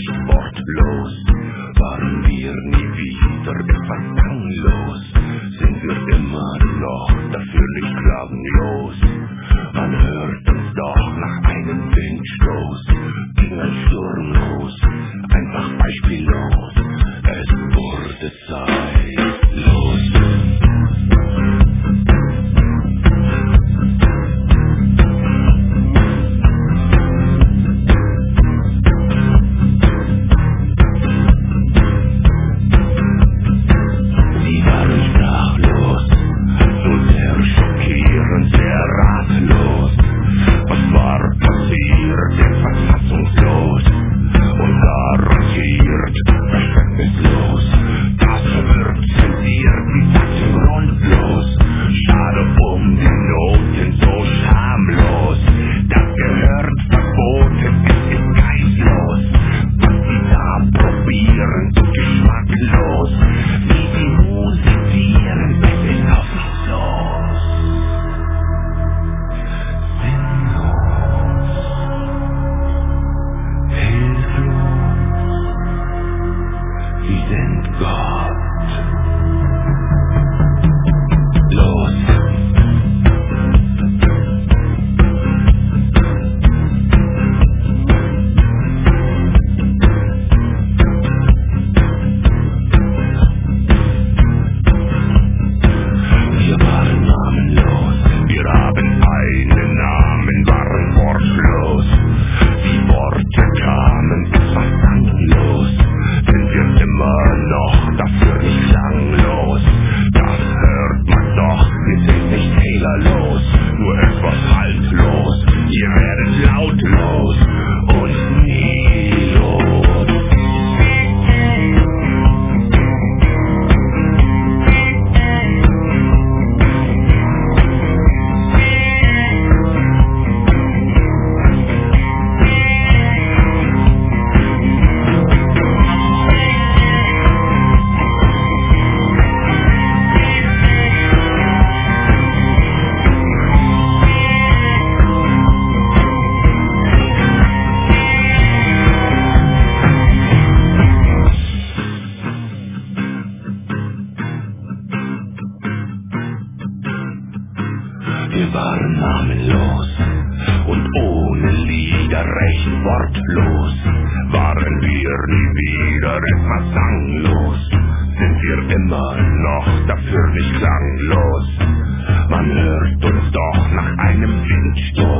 recht wortlos. Waren wir nie wieder etwas belanglos, sind wir immer noch dafür nicht klanglos. Man hört uns doch nach einem Windstoß, ging ein Sturm los, einfach beispiellos. Es wurde zeitlos. Wir waren namenlos und ohne Lieder recht wortlos. Waren wir nie wieder etwas sanglos, sind wir immer noch dafür nicht klanglos. Man hört uns doch nach einem Windstoß.